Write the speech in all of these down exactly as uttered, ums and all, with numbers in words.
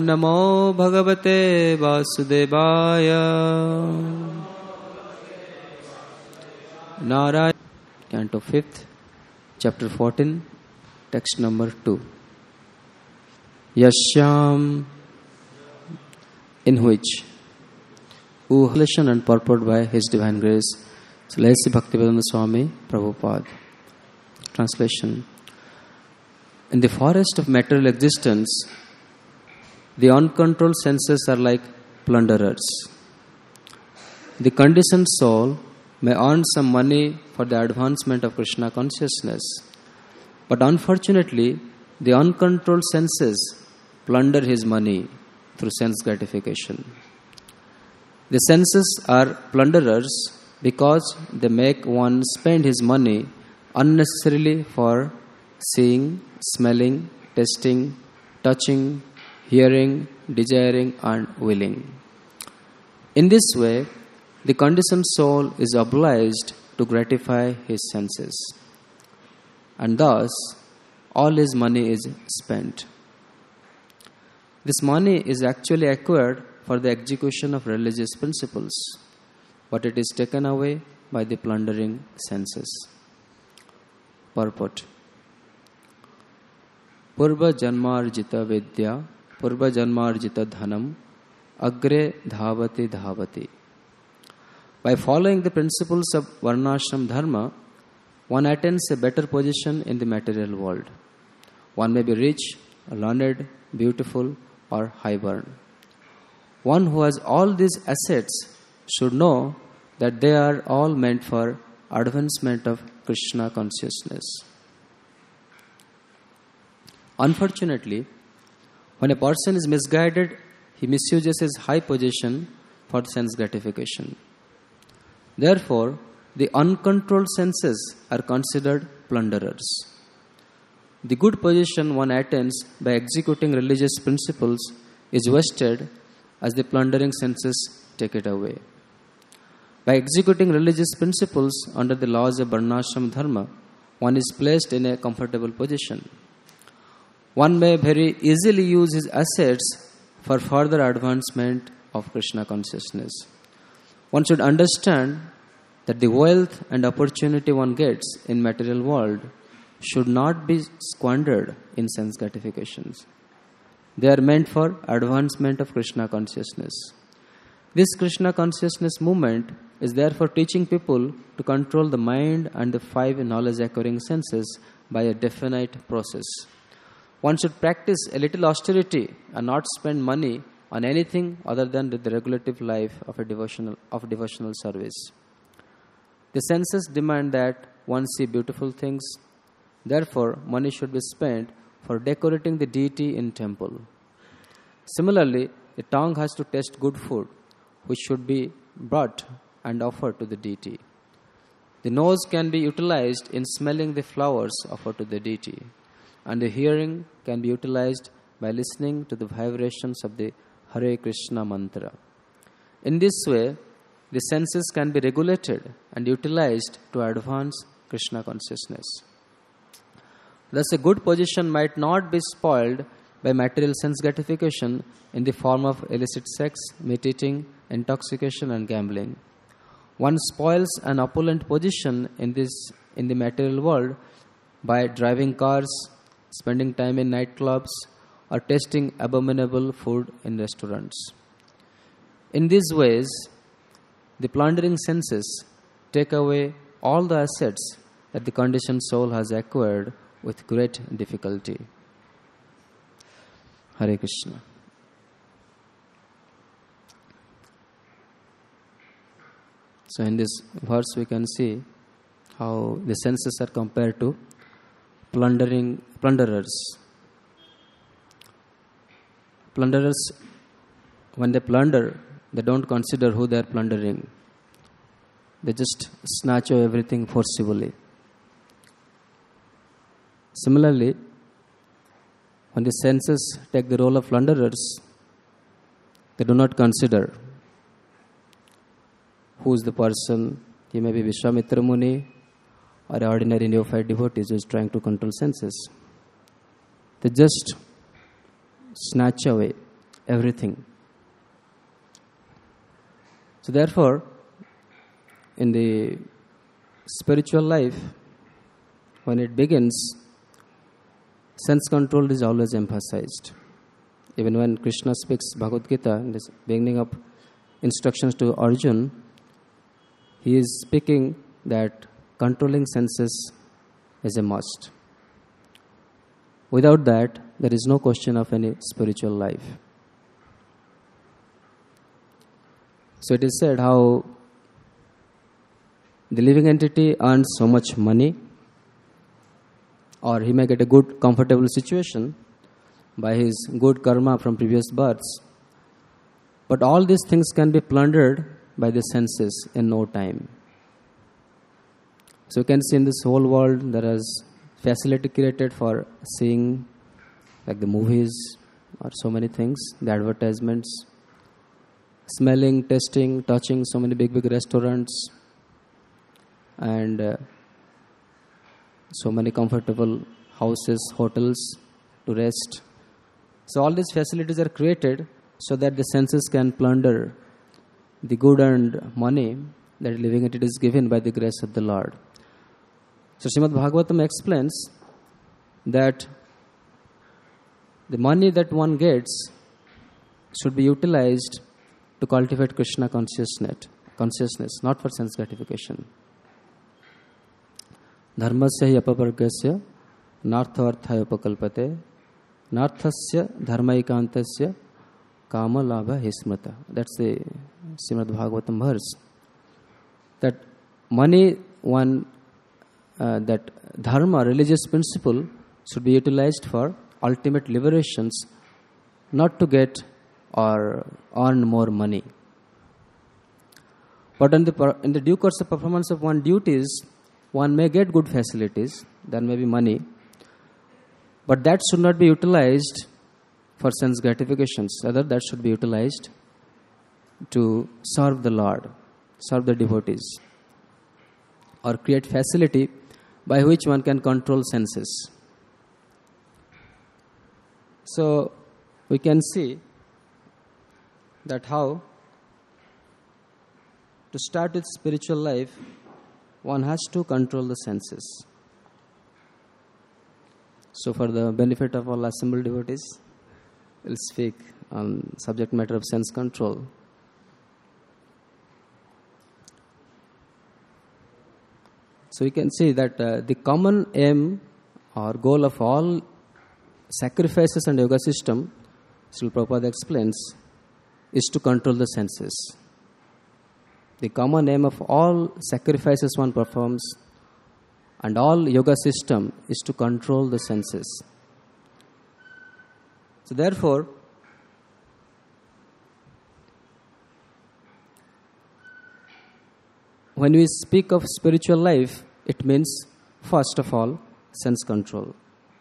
Namo Bhagavate Vasudevaya. Narayana, Canto fifth, Chapter fourteen, Text number two. Yashyam, in which, Uhalation and purport by His Divine Grace, Sri Bhaktivedanta Swami Prabhupada. Translation. In the forest of material existence, the uncontrolled senses are like plunderers. The conditioned soul may earn some money for the advancement of Krishna consciousness, but unfortunately, the uncontrolled senses plunder his money through sense gratification. The senses are plunderers because they make one spend his money unnecessarily for seeing, smelling, tasting, touching, hearing, desiring, and willing. In this way, the conditioned soul is obliged to gratify his senses, and thus all his money is spent. This money is actually acquired for the execution of religious principles, but it is taken away by the plundering senses. Purport. Purva janmarjita vidya, purva janmarjita dhanam, agre dhavati dhavati. By following the principles of varnashram dharma, one attains a better position in the material world. One may be rich, learned, beautiful, or high-born. One who has all these assets should know that they are all meant for advancement of Krishna consciousness. Unfortunately, when a person is misguided, he misuses his high position for sense gratification. Therefore, the uncontrolled senses are considered plunderers. The good position one attains by executing religious principles is wasted as the plundering senses take it away. By executing religious principles under the laws of varnashram dharma, one is placed in a comfortable position. One may very easily use his assets for further advancement of Krishna consciousness. One should understand that the wealth and opportunity one gets in material world should not be squandered in sense gratifications. They are meant for advancement of Krishna consciousness. This Krishna consciousness movement is therefore teaching people to control the mind and the five knowledge-acquiring senses by a definite process. One should practice a little austerity and not spend money on anything other than the regulative life of a devotional of devotional service. The senses demand that one see beautiful things. Therefore, money should be spent for decorating the deity in temple. Similarly, the tongue has to taste good food, which should be brought and offered to the deity. The nose can be utilized in smelling the flowers offered to the deity, and the hearing can be utilized by listening to the vibrations of the Hare Krishna mantra. In this way, the senses can be regulated and utilized to advance Krishna consciousness. Thus, a good position might not be spoiled by material sense gratification in the form of illicit sex, meat eating, intoxication, and gambling. One spoils an opulent position in this in the material world by driving cars, spending time in nightclubs, or tasting abominable food in restaurants. In these ways, the plundering senses take away all the assets that the conditioned soul has acquired with great difficulty. Hare Krishna. So in this verse we can see how the senses are compared to plundering plunderers. Plunderers, when they plunder, they don't consider who they are plundering. They just snatch away everything forcibly. Similarly, when the senses take the role of plunderers, they do not consider who is the person. He may be Vishwamitra Muni or ordinary neophyte devotees who is trying to control senses. They just snatch away everything. So therefore, in the spiritual life, when it begins, sense control is always emphasized. Even when Krishna speaks Bhagavad Gita, in this beginning of instructions to Arjun, he is speaking that controlling senses is a must. Without that, there is no question of any spiritual life. So it is said how the living entity earns so much money, or he may get a good, comfortable situation by his good karma from previous births. But all these things can be plundered by the senses in no time. So you can see in this whole world there is facility created for seeing, like the movies or so many things, the advertisements, smelling, tasting, touching so many big, big restaurants, and uh, so many comfortable houses, hotels to rest. So all these facilities are created so that the senses can plunder the good earned money that living entity is given by the grace of the Lord. So Srimad Bhagavatam explains that the money that one gets should be utilized to cultivate Krishna consciousness, consciousness, not for sense gratification. Dharmasya hi apavargasya nartharthaya upakalpate narthasya dharmaikantasya kama labha hismrata. That's the Srimad Bhagavatam verse. That money, one, uh, that dharma, religious principle, should be utilized for ultimate liberations, not to get or earn more money. But in the, in the due course of performance of one duties, one may get good facilities, there may be money, but that should not be utilized for sense gratifications. Rather, that should be utilized to serve the Lord, serve the devotees, or create facility by which one can control senses. So, we can see that how to start with spiritual life, one has to control the senses. So for the benefit of all assembled devotees, we'll speak on subject matter of sense control. So we can see that uh, the common aim or goal of all sacrifices and yoga system, Srila Prabhupada explains, is to control the senses. The common aim of all sacrifices one performs and all yoga system is to control the senses. So therefore, when we speak of spiritual life, it means, first of all, sense control.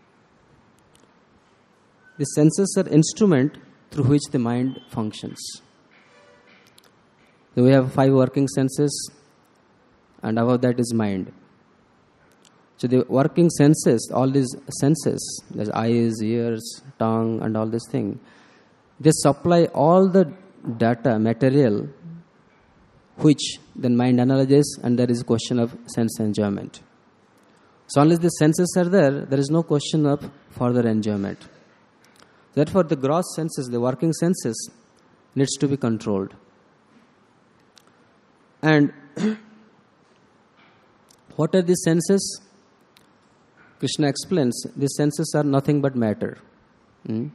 The senses are instrument through which the mind functions. So we have five working senses, and above that is mind. So the working senses, all these senses, there's eyes, ears, tongue, and all this thing, they supply all the data, material, which then mind analyzes, and there is a question of sense enjoyment. So unless the senses are there, there is no question of further enjoyment. Therefore, the gross senses, the working senses, needs to be controlled. And what are these senses? Krishna explains, these senses are nothing but matter. Hmm?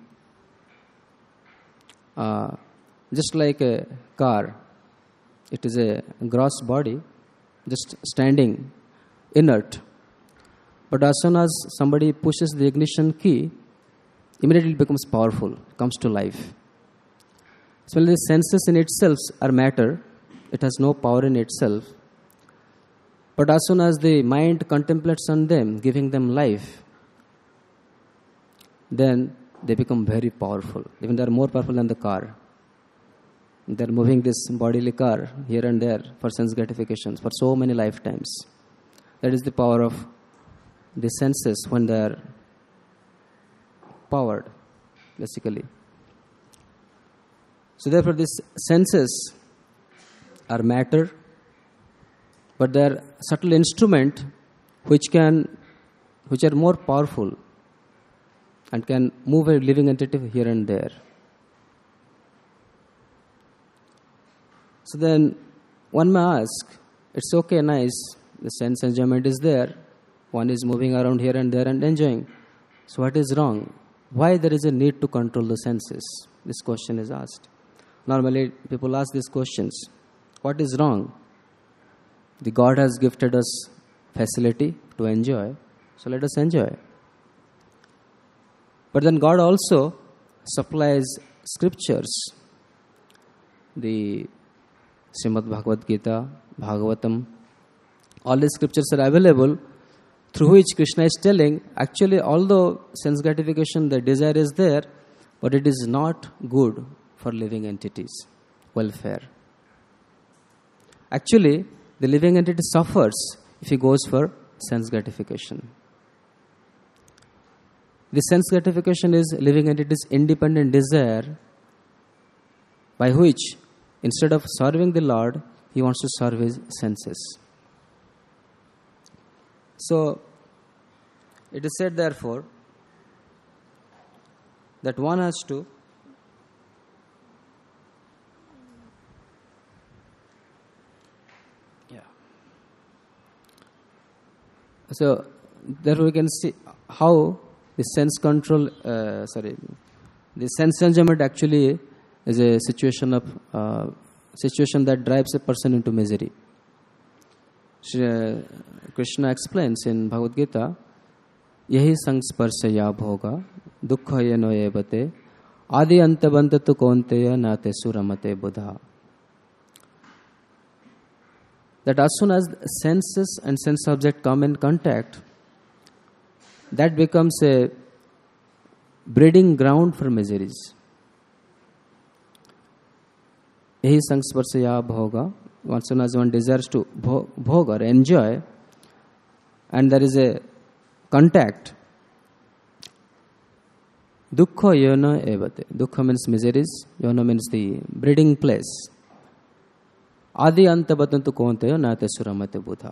Uh, just like a car, it is a gross body, just standing, inert. But as soon as somebody pushes the ignition key, immediately it becomes powerful, comes to life. So the senses in itself are matter, it has no power in itself. But as soon as the mind contemplates on them, giving them life, then they become very powerful. Even they are more powerful than the car. They are moving this bodily car here and there for sense gratifications for so many lifetimes. That is the power of the senses when they are powered, basically. So therefore these senses are matter, but they are subtle instrument which can, which are more powerful and can move a living entity here and there. So then one may ask, it's okay, nice, the sense enjoyment is there, one is moving around here and there and enjoying. So what is wrong? Why there is a need to control the senses? This question is asked. Normally people ask these questions. What is wrong? The God has gifted us facility to enjoy, so let us enjoy. But then God also supplies scriptures. The Srimad Bhagavad Gita, Bhagavatam, all these scriptures are available through which Krishna is telling, actually although sense gratification, the desire is there, but it is not good for living entities' welfare. Actually, the living entity suffers if he goes for sense gratification. The sense gratification is living entity's independent desire by which, instead of serving the Lord, he wants to serve his senses. So, it is said therefore that one has to yeah. So, therefore we can see how the sense control, uh, sorry, the sense enjoyment actually is a situation of uh, situation that drives a person into misery. Shri, uh, Krishna explains in Bhagavad Gita, yahi sangsparsaya bhoga dukkha yeno evate adi antabantatu konteya nate suramate buddha. That as soon as senses and sense object come in contact, that becomes a breeding ground for miseries. Yahi sangsparsaya bhoga, as soon as one desires to bhog or enjoy, and there is a contact, dukkha yona evate. Dukkha means miseries, yona means the breeding place. Adi antabatantu konteyo nate suramate buddha.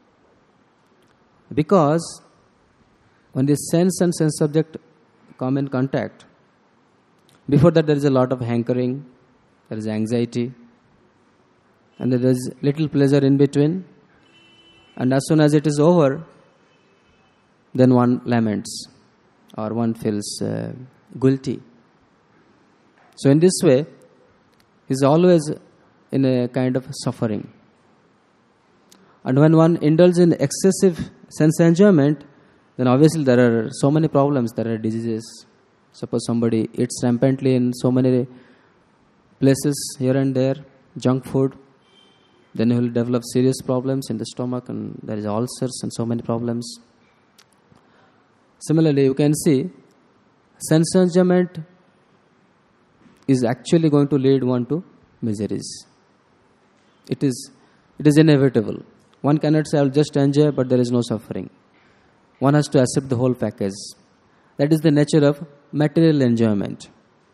Because when the sense and sense subject come in contact, before that there is a lot of hankering, there is anxiety, and there is little pleasure in between, and as soon as it is over, then one laments or one feels uh, guilty. So in this way, he is always in a kind of suffering. And when one indulges in excessive sense enjoyment, then obviously there are so many problems, there are diseases. Suppose somebody eats rampantly in so many places here and there, junk food, then he will develop serious problems in the stomach, and there is ulcers and so many problems. Similarly, you can see sense enjoyment is actually going to lead one to miseries. It is, it is inevitable. One cannot say, I will just enjoy, but there is no suffering. One has to accept the whole package. That is the nature of material enjoyment.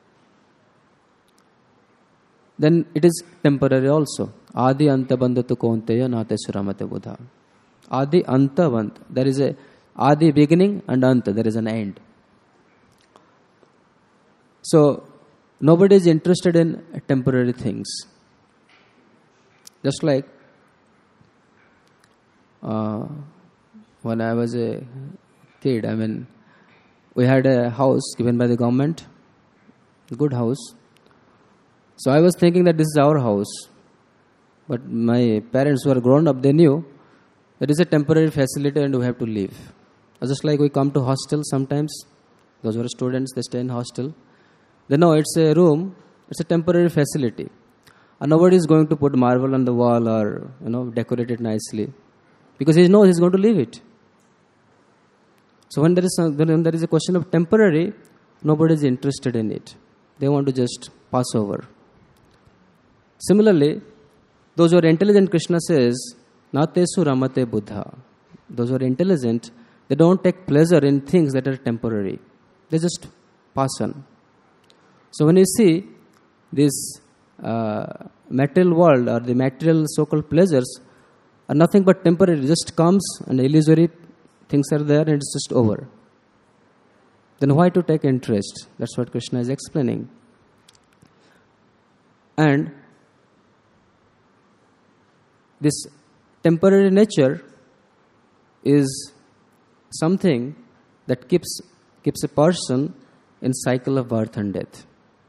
Then it is temporary also. Adi antabandatu konteya nate suramate buddha. Adi antaband. There is a Adi beginning and anta. There is an end. So nobody is interested in temporary things. Just like uh, when I was a kid, I mean, we had a house given by the government, a good house. So I was thinking that this is our house. But my parents who are grown up, they knew that it's a temporary facility and we have to leave. Just like we come to hostel sometimes, those who are students, they stay in hostel. They know it's a room, it's a temporary facility. And nobody is going to put marble on the wall or, you know, decorate it nicely. Because he knows he's going to leave it. So when there is some, when there is a question of temporary, nobody is interested in it. They want to just pass over. Similarly, those who are intelligent, Krishna says, Natesu ramate buddha. Those who are intelligent, they don't take pleasure in things that are temporary. They just pass on. So when you see this uh, material world or the material so-called pleasures are nothing but temporary. It just comes and illusory things are there and it's just over. Then why to take interest? That's what Krishna is explaining. And this temporary nature is something that keeps keeps a person in cycle of birth and death.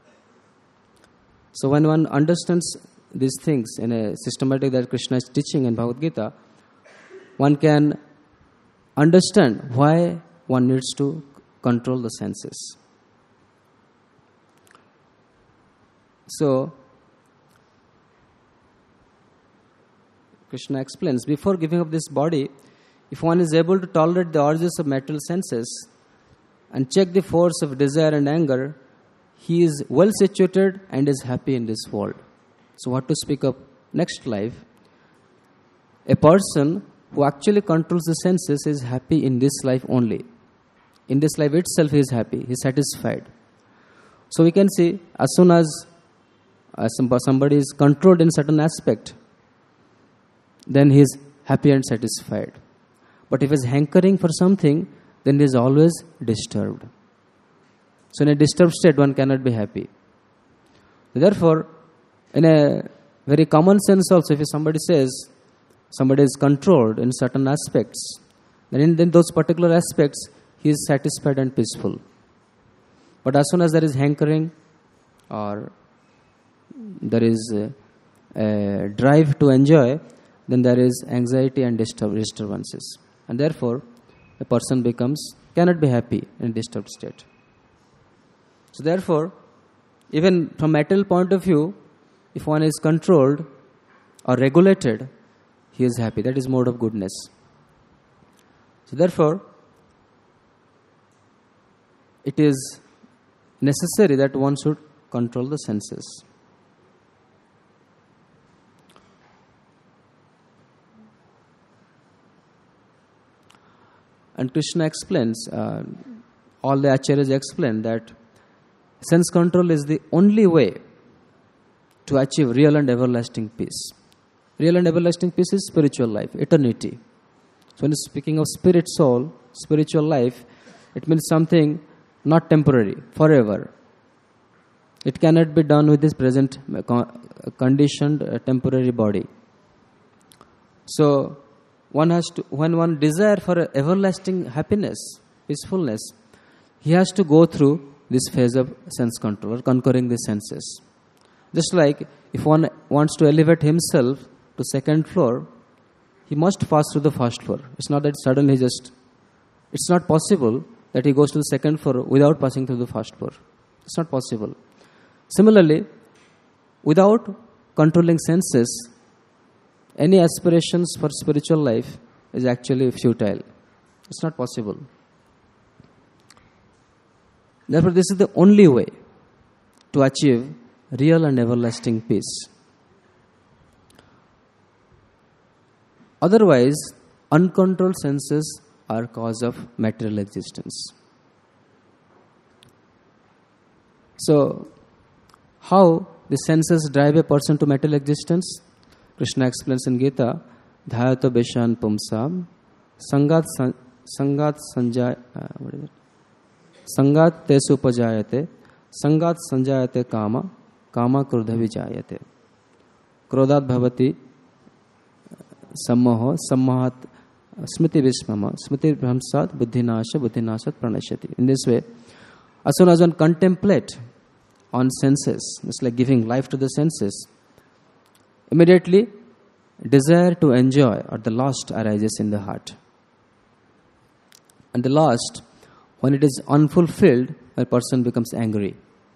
So when one understands these things in a systematic that Krishna is teaching in Bhagavad Gita, one can understand why one needs to control the senses. So Krishna explains, before giving up this body, if one is able to tolerate the urges of material senses and check the force of desire and anger, he is well situated and is happy in this world. So what to speak of next life? A person who actually controls the senses is happy in this life only. In this life itself he is happy, he is satisfied. So we can see, as soon as uh, somebody is controlled in certain aspect, then he is happy and satisfied. But if he is hankering for something, then he is always disturbed. So in a disturbed state, one cannot be happy. Therefore, in a very common sense also, if somebody says somebody is controlled in certain aspects, then in, in those particular aspects, he is satisfied and peaceful. But as soon as there is hankering or there is a, a drive to enjoy, then there is anxiety and disturb, disturbances. And therefore, a person becomes, cannot be happy in disturbed state. So therefore, even from material point of view, if one is controlled or regulated, he is happy. That is mode of goodness. So therefore, it is necessary that one should control the senses. And Krishna explains, uh, all the acharyas explain that sense control is the only way to achieve real and everlasting peace. Real and everlasting peace is spiritual life, eternity. So when speaking of spirit soul, spiritual life, it means something not temporary, forever. It cannot be done with this present conditioned uh, temporary body. So one has to, when one desire for everlasting happiness, peacefulness, he has to go through this phase of sense control, or conquering the senses. Just like if one wants to elevate himself to second floor, he must pass through the first floor. It's not that suddenly just, it's not possible that he goes to the second floor without passing through the first floor. It's not possible. Similarly, without controlling senses, any aspirations for spiritual life is actually futile. It's not possible. Therefore, this is the only way to achieve real and everlasting peace. Otherwise, uncontrolled senses are cause of material existence. So, how the senses drive a person to material existence? Krishna explains in Gita, Dhyato Beshan Pumsam, Sangat Sangat Sanjay, uh, what is it? Sangat Tesu Pajayate, Sangat Sanjayate Kama, Kama Krodha Vijayate. Krodhat Bhavati Sammoho, Sammohat Smriti Vismama, Smriti Brahmsat, Buddhinasha, Buddhinasat Pranashati. In this way, as soon as one contemplate on senses, it's like giving life to the senses, immediately desire to enjoy or the lust arises in the heart. And the lust, when it is unfulfilled, a person becomes angry.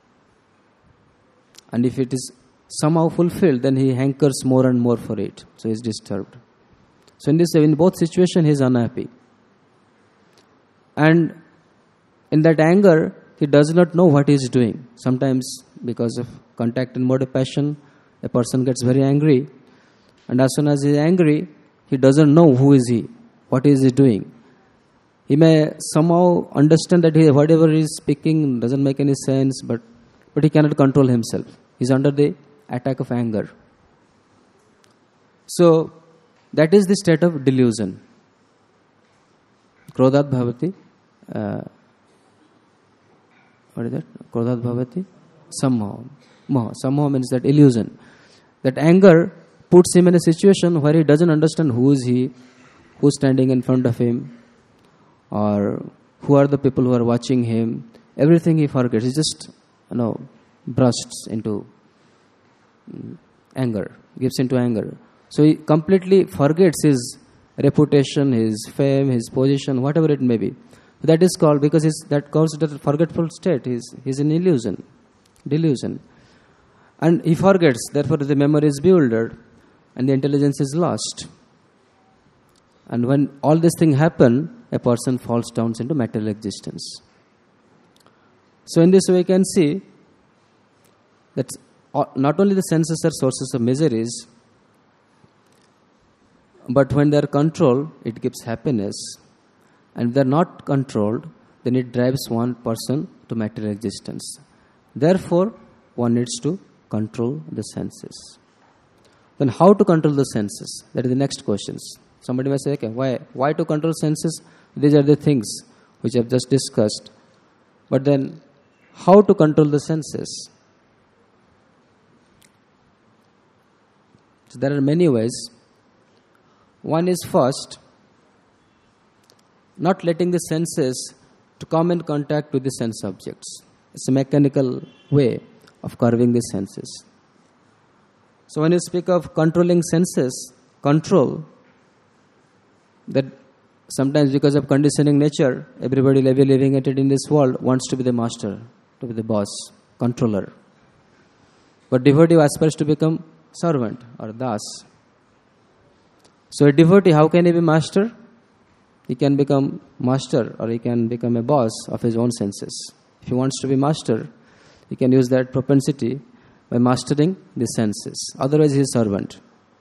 And if it is somehow fulfilled, then he hankers more and more for it. So he is disturbed. So in this, in both situations, he is unhappy. And in that anger, he does not know what he is doing. Sometimes, because of contact and mode of passion, a person gets very angry. And as soon as he is angry, he doesn't know who is he, what is he doing. He may somehow understand that he, whatever he is speaking doesn't make any sense, but, but he cannot control himself. He He's under the attack of anger. So, that is the state of delusion. Krodhat bhavati. Uh, what is that? Krodhat bhavati. Sammoha. Moha. Sammoha means that illusion. That anger puts him in a situation where he doesn't understand who is he, who's standing in front of him, or who are the people who are watching him. Everything he forgets. He just, you know, bursts into anger, gives into anger. So he completely forgets his reputation, his fame, his position, whatever it may be. That is called, because he's, that calls it a forgetful state. He's, he's in illusion, delusion. And he forgets, therefore the memory is bewildered and the intelligence is lost. And when all these things happen, a person falls down into material existence. So in this way we can see that not only the senses are sources of miseries, but when they are controlled, it gives happiness. And if they are not controlled, then it drives one person to material existence. Therefore, one needs to control the senses. Then how to control the senses? That is the next questions. Somebody may say, okay, why, why to control senses? These are the things which I have just discussed. But then, how to control the senses? So there are many ways. One is first, not letting the senses to come in contact with the sense objects. It's a mechanical way of curving the senses. So when you speak of controlling senses, control, that sometimes because of conditioning nature, everybody living at it in this world wants to be the master, to be the boss, controller. But devotee aspires to become servant or das. So a devotee, how can he be master? He can become master or he can become a boss of his own senses. If he wants to be master, he can use that propensity by mastering the senses. Otherwise, he is servant.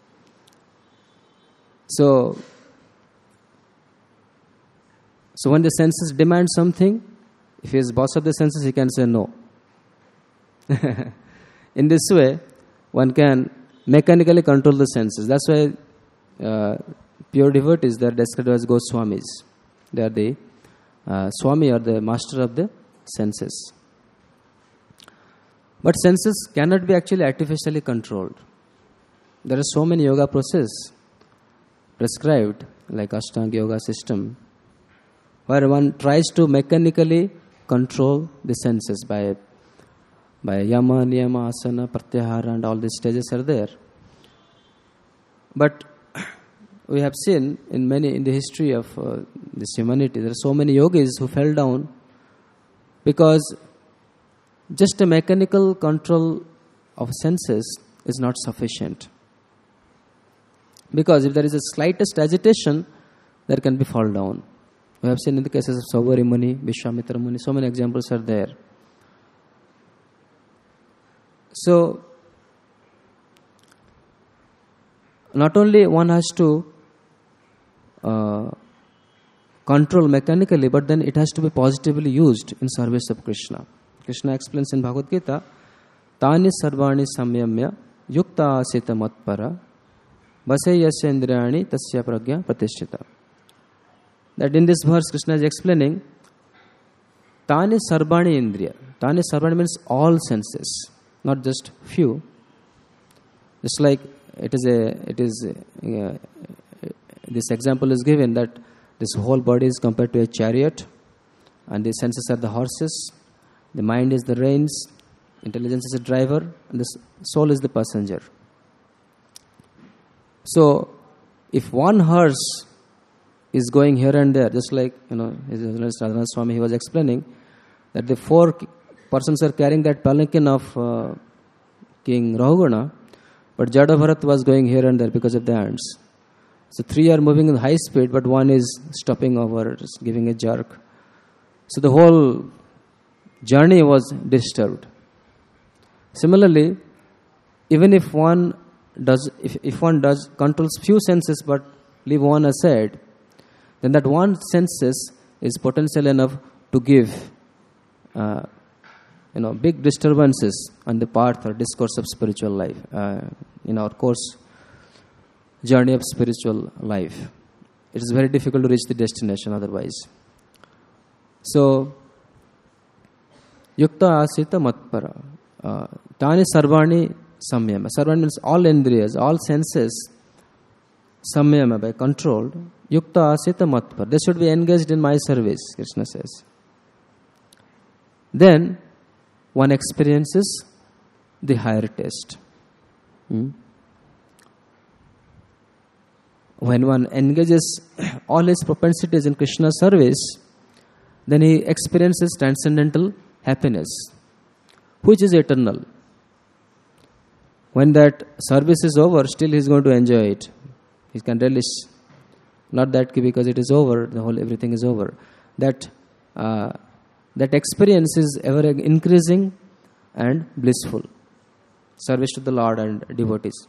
So, so when the senses demand something, if he is boss of the senses, he can say no. In this way, one can mechanically control the senses. That's why uh, pure devotees, they are described as Goswamis. They are the uh, Swami or the master of the senses. But senses cannot be actually artificially controlled. There are so many yoga processes prescribed, like Ashtanga yoga system, where one tries to mechanically control the senses by by yama, niyama, asana, pratyahara, and all these stages are there. But we have seen in many in the history of uh, this humanity, there are so many yogis who fell down because just a mechanical control of senses is not sufficient. Because if there is a slightest agitation, there can be fall down. We have seen in the cases of Saubhari Muni, Vishwamitra Muni, so many examples are there. So, not only one has to uh, control mechanically, but then it has to be positively used in service of Krishna. Krishna explains in Bhagavad Gita, Tani sarvani samyamya yukta asita matpara vaseyasya indriyani tasya pragya pratishtita. That in this verse Krishna is explaining, Tani sarvani indriya. Tani sarvani means all senses, not just few. Just like it is a, it is a, uh, this example is given that this whole body is compared to a chariot, and the senses are the horses, the mind is the reins, intelligence is the driver, and the soul is the passenger. So, if one horse is going here and there, just like, you know, Radhanath Swami, he was explaining that the four persons are carrying that palanquin of uh, King Rahugana, but Jada Bharat was going here and there because of the ants. So three are moving in high speed, but one is stopping over, just giving a jerk. So the whole journey was disturbed. Similarly, even if one does, if, if one does controls few senses but leave one aside, then that one senses is potential enough to give uh, you know, big disturbances on the path or discourse of spiritual life, uh, in our course, journey of spiritual life. It is very difficult to reach the destination otherwise. So, yukta asita matpara. Uh, Tani sarvani samyama. Sarvani means all indriyas, all senses, samyama, by controlled. Yukta asita matpara. They should be engaged in my service, Krishna says. Then, one experiences the higher taste. Hmm? When one engages all his propensities in Krishna's service, then he experiences transcendental happiness, which is eternal. When that service is over, still he is going to enjoy it. He can relish. Not that because it is over, the whole everything is over. That uh, that experience is ever increasing and blissful. Service to the Lord and devotees.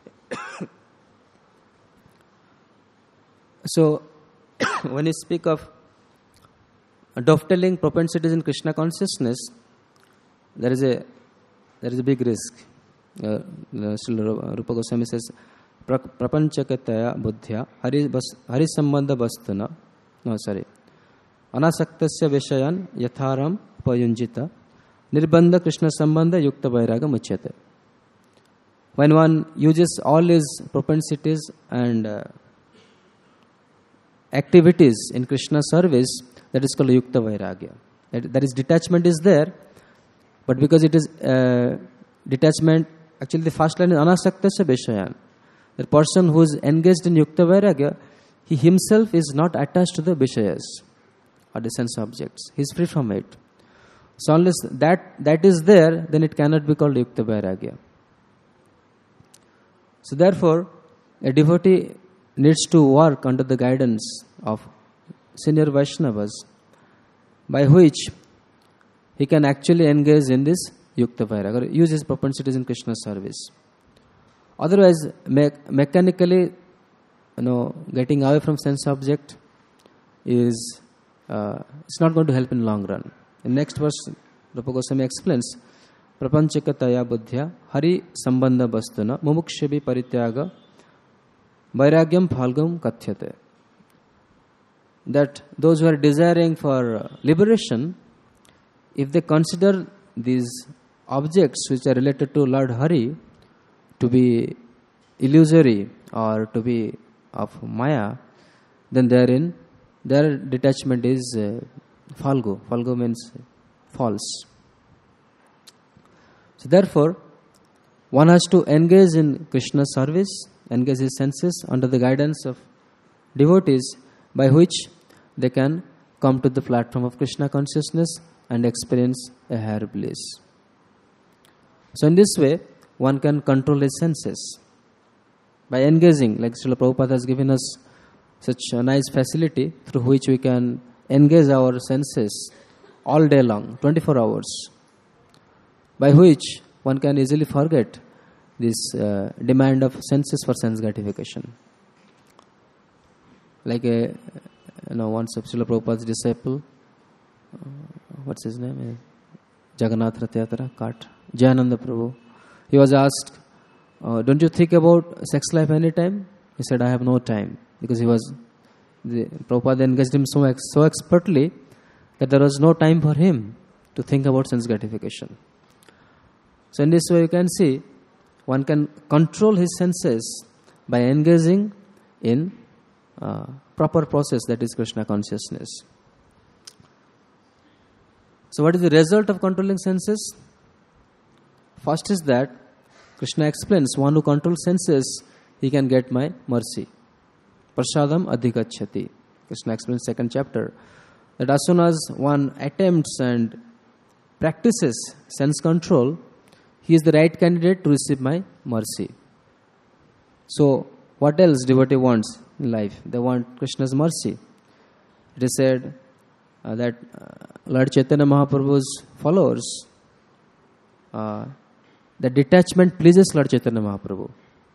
So, when you speak of dovetailing propensities in Krishna consciousness, there is a there is a big risk. Uh, Srila Rupa Goswami says, "Prapanchakataya buddhya hari hari sambandha vastuna." No, sorry. Anasaktasya vishayan yatharam payunjita nirbandha Krishna sambandha yukta vairaga muchyate. When one uses all his propensities and uh, activities in Krishna service, that is called yukta vairagya. That, that is, detachment is there, but because it is uh, detachment, actually the first line is anasaktasya vishayan. The person who is engaged in yukta vairagya, he himself is not attached to the vishayas or the sense objects. He is free from it. So unless that that is there, then it cannot be called yukta vairagya. So therefore, a devotee needs to work under the guidance of senior Vaishnavas, by which he can actually engage in this yukta vairagya, or use his propensities in Krishna's service. Otherwise, me- mechanically, you know, getting away from sense object is uh, it's not going to help in long run. In next verse, Rupa Goswami explains, "Prapanchikataya buddhya hari sambandha vastuna mumukshabi parityaga vairagyam phalgam kathyate." That those who are desiring for liberation, if they consider these objects which are related to Lord Hari to be illusory or to be of Maya, then therein their detachment is uh, falgu. Falgu means false. So therefore, one has to engage in Krishna's service, engage his senses under the guidance of devotees, by which they can come to the platform of Krishna consciousness and experience a higher bliss. So in this way, one can control his senses by engaging, like Srila Prabhupada has given us such a nice facility through which we can engage our senses all day long, twenty-four hours, by which one can easily forget this uh, demand of senses for sense gratification. Like a, you know, once of Srila Prabhupada's disciple, uh, what's his name? Jagannath Rath Yatra, Kat, Jayananda Prabhu. He was asked, uh, don't you think about sex life anytime? He said, I have no time. Because he was, the, Prabhupada engaged him so, ex, so expertly that there was no time for him to think about sense gratification. So in this way you can see, one can control his senses by engaging in uh, proper process, that is Krishna consciousness. So what is the result of controlling senses? First is that Krishna explains, one who controls senses, he can get my mercy. Prasadam adhikachati. Krishna explains second chapter, that as soon as one attempts and practices sense control, he is the right candidate to receive my mercy. So what else devotee wants in life? They want Krishna's mercy. It is said uh, that uh, Lord Chaitanya Mahaprabhu's followers, uh, the detachment pleases Lord Chaitanya Mahaprabhu.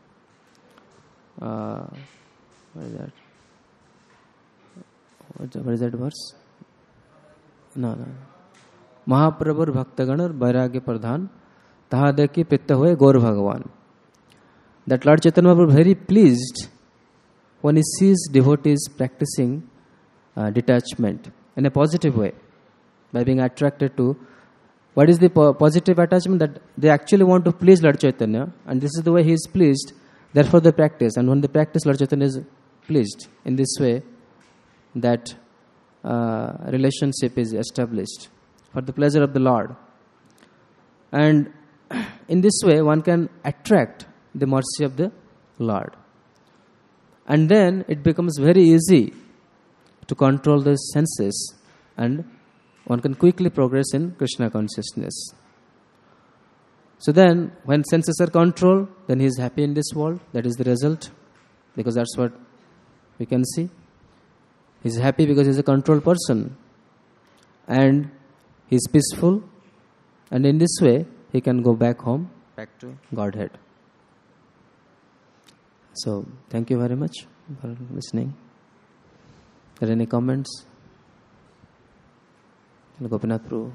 Uh, what is that? What is that verse? No, no. महाप्रभुर भक्तगण वैराग्य प्रधान ताहा देखी पित्त हुए गौर भगवान. That Lord Chaitanya Mahaprabhu very pleased when he sees devotees practicing uh, detachment in a positive way by being attracted to. What is the po- positive attachment? That they actually want to please Lord Chaitanya, and this is the way he is pleased. Therefore, they practice, and when they practice, Lord Chaitanya is pleased. In this way, that uh, relationship is established for the pleasure of the Lord. And in this way, one can attract the mercy of the Lord. And then it becomes very easy to control the senses, and one can quickly progress in Krishna consciousness. So then, when senses are controlled, then he is happy in this world. That is the result, because that's what we can see. He is happy because he is a controlled person, and he is peaceful, and in this way, he can go back home, back to Godhead. So, thank you very much for listening. Are there any comments? Gopinath Prabhu.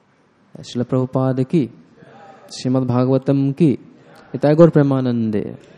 Srila Prabhupada ki, Srimad Bhagavatam ki, Nitai Gaur Premanande.